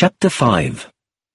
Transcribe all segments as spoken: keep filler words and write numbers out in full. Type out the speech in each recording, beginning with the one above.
Chapter five.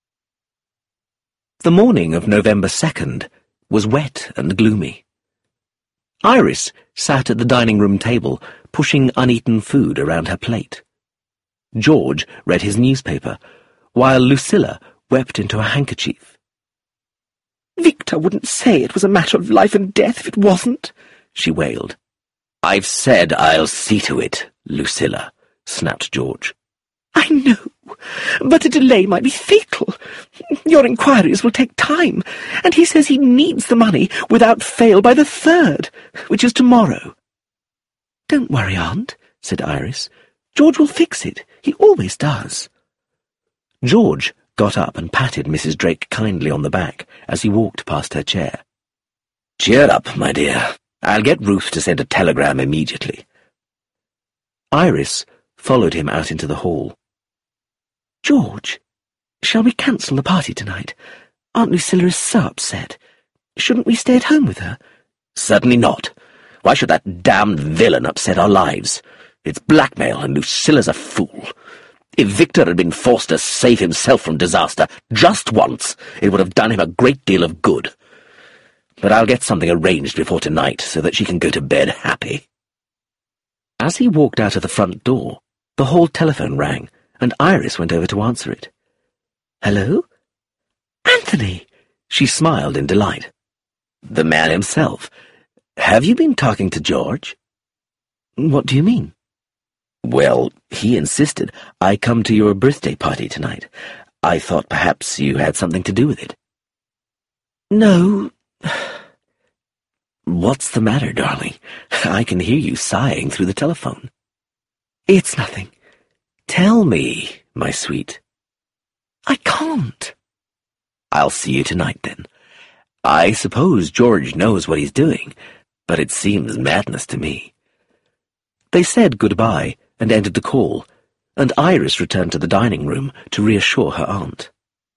The morning of November second was wet and gloomy. Iris sat at the dining-room table, pushing uneaten food around her plate. George read his newspaper, while Lucilla wept into a handkerchief. "Victor wouldn't say it was a matter of life and death if it wasn't," she wailed. "I've said I'll see to it, Lucilla," snapped George. "I know, but a delay might be fatal. Your inquiries will take time, and he says he needs the money without fail by the third, which is tomorrow." "Don't worry, Aunt," said Iris. "George will fix it. He always does." George got up and patted Missus Drake kindly on the back as he walked past her chair. "Cheer up, my dear. I'll get Ruth to send a telegram immediately." Iris followed him out into the hall. "George, shall we cancel the party tonight? Aunt Lucilla is so upset. Shouldn't we stay at home with her?" "Certainly not. Why should that damned villain upset our lives? It's blackmail, and Lucilla's a fool. If Victor had been forced to save himself from disaster just once, it would have done him a great deal of good. But I'll get something arranged before tonight so that she can go to bed happy." As he walked out of the front door, the hall telephone rang, and Iris went over to answer it. "Hello?" "Anthony!" She smiled in delight. "The man himself. Have you been talking to George?" "What do you mean?" "Well, he insisted I come to your birthday party tonight. I thought perhaps you had something to do with it." "No." "What's the matter, darling? I can hear you sighing through the telephone." "It's nothing." "Tell me, my sweet." "I can't." "I'll see you tonight, then. I suppose George knows what he's doing, but it seems madness to me." They said goodbye and ended the call, and Iris returned to the dining room to reassure her aunt.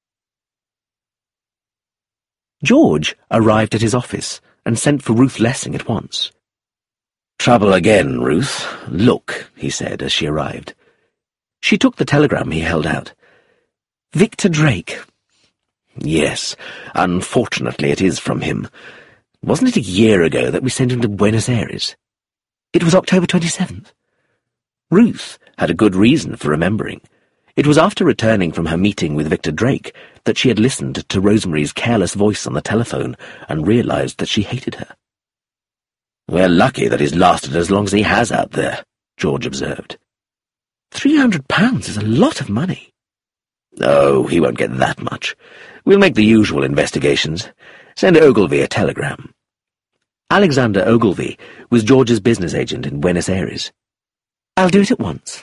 George arrived at his office and sent for Ruth Lessing at once. "Trouble again, Ruth. Look," he said as she arrived. She took the telegram he held out. "Victor Drake." "Yes, unfortunately it is from him. Wasn't it a year ago that we sent him to Buenos Aires?" "It was October twenty-seventh. Ruth had a good reason for remembering. It was after returning from her meeting with Victor Drake that she had listened to Rosemary's careless voice on the telephone and realized that she hated her. "We're lucky that he's lasted as long as he has out there," George observed. Three hundred pounds is a lot of money." "Oh, he won't get that much. We'll make the usual investigations. Send Ogilvy a telegram." Alexander Ogilvy was George's business agent in Buenos Aires. "I'll do it at once."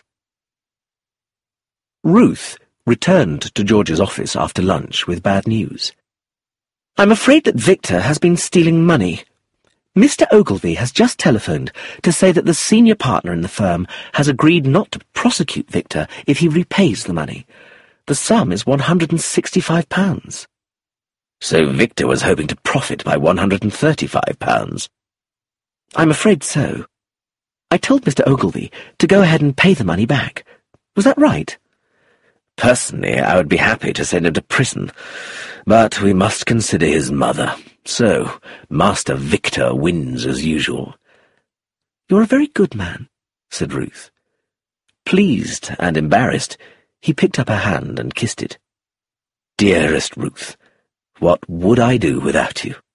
Ruth returned to George's office after lunch with bad news. "I'm afraid that Victor has been stealing money. Mister Ogilvy has just telephoned to say that the senior partner in the firm has agreed not to prosecute Victor if he repays the money. The sum is one hundred and sixty-five pounds. "So Victor was hoping to profit by one hundred and thirty-five pounds. "I'm afraid so. I told Mister Ogilvy to go ahead and pay the money back. Was that right?" "Personally, I would be happy to send him to prison, but we must consider his mother. So, Master Victor wins as usual." "You're a very good man," said Ruth. Pleased and embarrassed, he picked up her hand and kissed it. "Dearest Ruth, what would I do without you?"